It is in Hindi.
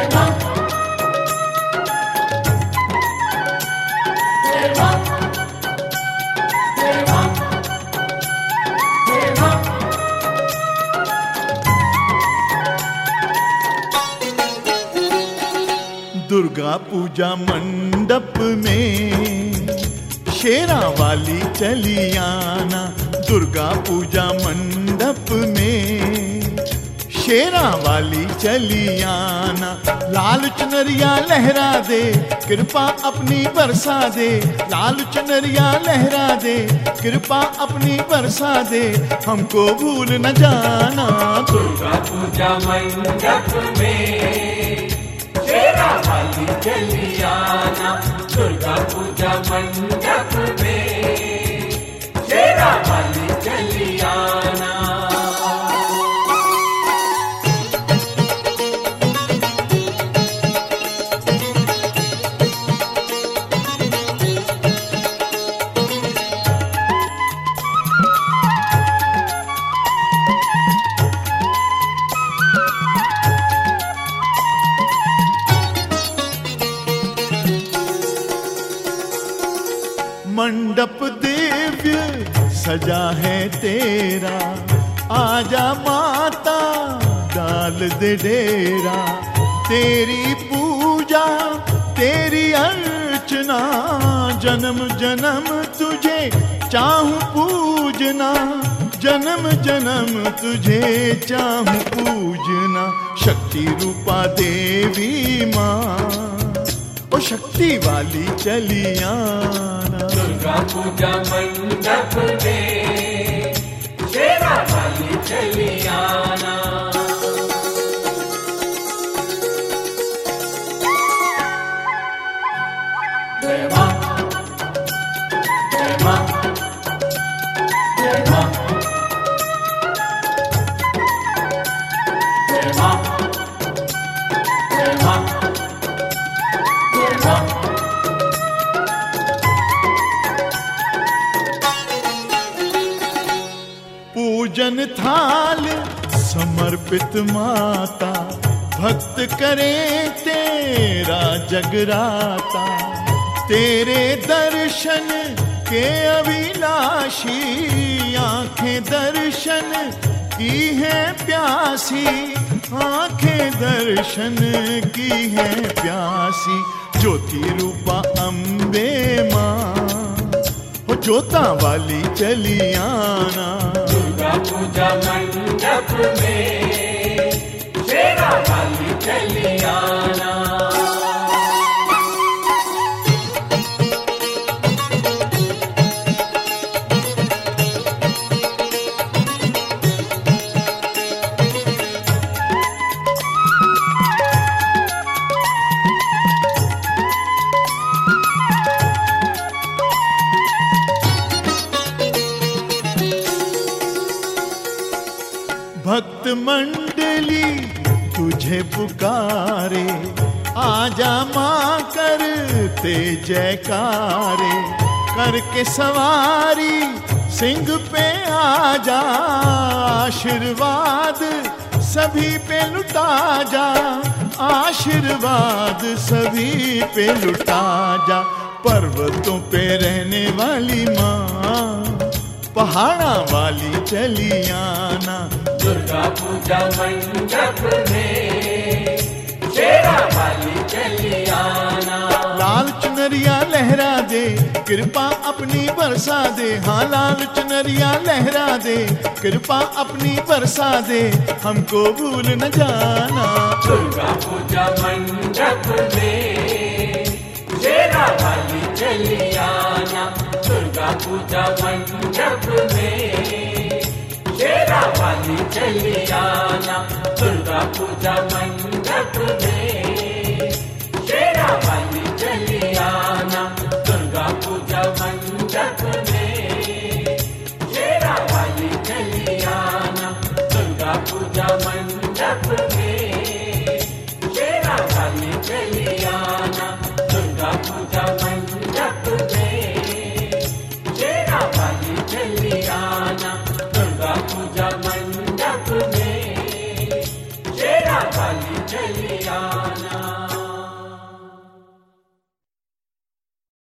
दुर्गा पूजा मंडप में शेरा वाली चली आना। दुर्गा पूजा मंडप में शेरा वाली चली आना। लाल चुनरिया लहरा दे, कृपा अपनी बरसा दे। लाल चुनरिया लहरा दे, कृपा अपनी बरसा दे, हमको भूल न जाना। दुर्गा पूजा मंडप में शेरा वाली चली आना। दुर्गा पूजा मंडप में शेरा वाली चली आना। मंडप दिव्य सजा है तेरा, आजा माता डाल दे डेरा। तेरी पूजा तेरी अर्चना, जन्म जन्म तुझे चाहूं पूजना। जन्म जन्म तुझे चाहूं पूजना। शक्ति रूपा देवी माँ, ओ शक्ति वाली चली आना। दुर्गा पूजा मंडप में शेरा वाली चली आना। जय मां, जय मां, जय मां, जय मां, जय मां, जय मां। पूजन थाल समर्पित माता, भक्त करे तेरा जगराता। तेरे दर्शन के अभिलाषी, आंखें दर्शन की है प्यासी। आंखें दर्शन की है प्यासी। ज्योति रूपा अम्बे माँ, हो जोता वाली चली आना। दुर्गा पूजा मंडप में शेरा वाली चली आना। भक्त मंडली तुझे पुकारे, आजा माँ करते जयकारे। करके सवारी सिंह पे आजा, आशीर्वाद सभी पे लुटा जा। आशीर्वाद सभी पे लुटा जा। पर्वतों पे रहने वाली माँ, पहाड़ा वाली चली आना। दुर्गा पूजा मंडप में शेरा वाली चली आना। लाल चुनरिया लहरा दे, कृपा अपनी बरसा दे। हाँ लाल चुनरिया लहरा दे, कृपा अपनी बरसा दे, हमको भूल न जाना। दुर्गा पूजा मंडप में शेरा वाली चली आना। दुर्गा पूजा मंडप में शेरा वाली चली आना। दुर्गा पूजा मंडप में शेरा वाली चली आना। दुर्गा पूजा मंडप में शेरा वाली चली आना। दुर्गा पूजा मंडप में शेरा वाली चली आना। दुर्गा पूजा मंडप में शेरा वाली चली आना। दुर्गा पूजा मंडप में शेरा वाली चलियाना।